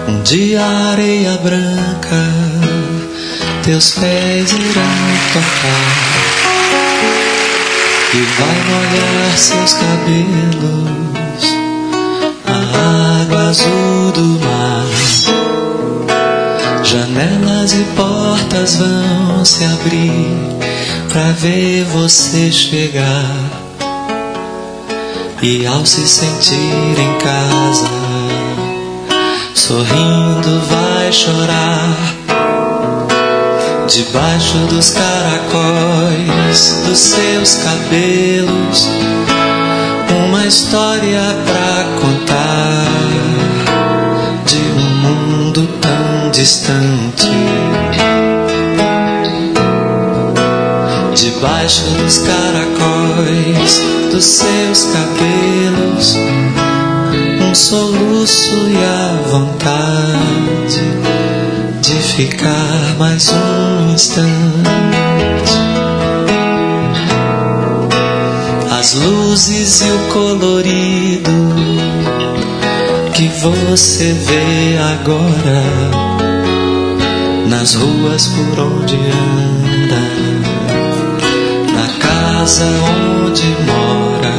Um dia a areia branca teus pés irão tocar e vai molhar seus cabelos, a água azul do mar. Janelas e portas vão se abrir pra ver você chegar, e ao se sentir em casa, sorrindo vai chorar. Debaixo dos caracóis dos seus cabelos, uma história pra contar de um mundo tão distante. Debaixo dos caracóis dos seus cabelos, um soluço e a vontade de ficar mais um instante. As luzes e o colorido que você vê agora nas ruas por onde anda, na casa onde mora.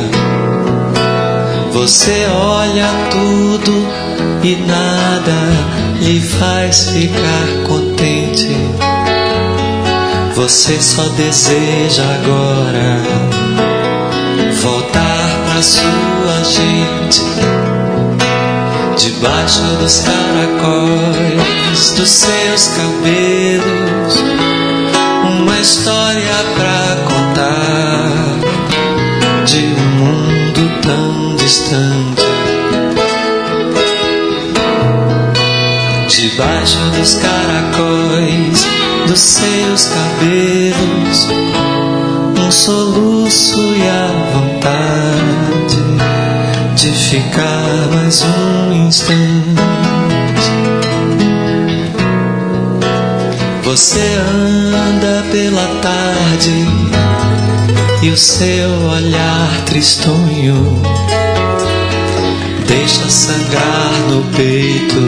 Você olha tudo e nada lhe faz ficar contente. Você só deseja agora voltar pra sua gente. Debaixo dos caracóis dos seus cabelos, uma história pra contar de um mundo tão distante. Debaixo dos caracóis dos seus cabelos, um soluço e a vontade de ficar mais um instante. Você anda pela tarde e o seu olhar tristonho deixa sangrar no peito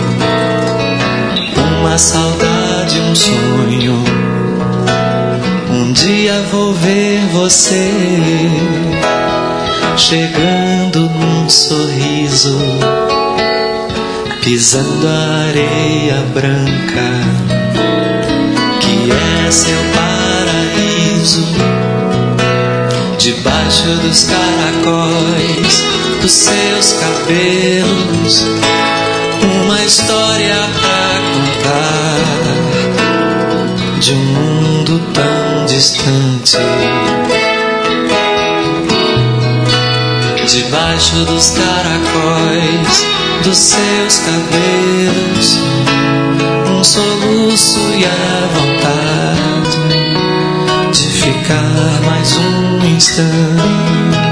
uma saudade, um sonho. Um dia vou ver você chegando num sorriso, pisando a areia branca que é seu paraíso. Debaixo dos caracóis dos seus cabelos, uma história pra contar de um mundo tão distante. Debaixo dos caracóis dos seus cabelos, um soluço e a vontade de ficar mais um instante.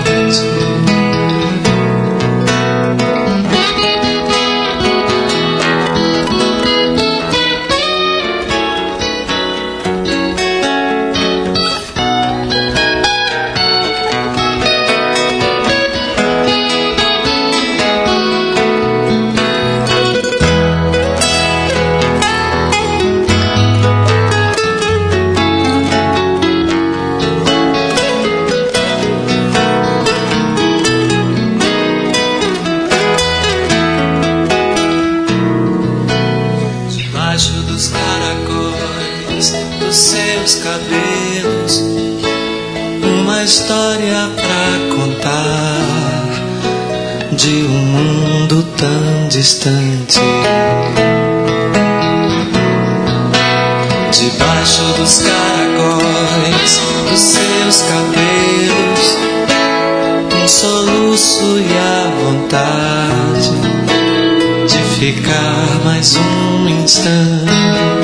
Cabelos, uma história pra contar de um mundo tão distante. Debaixo dos caracóis dos seus cabelos, um soluço e a vontade de ficar mais um instante.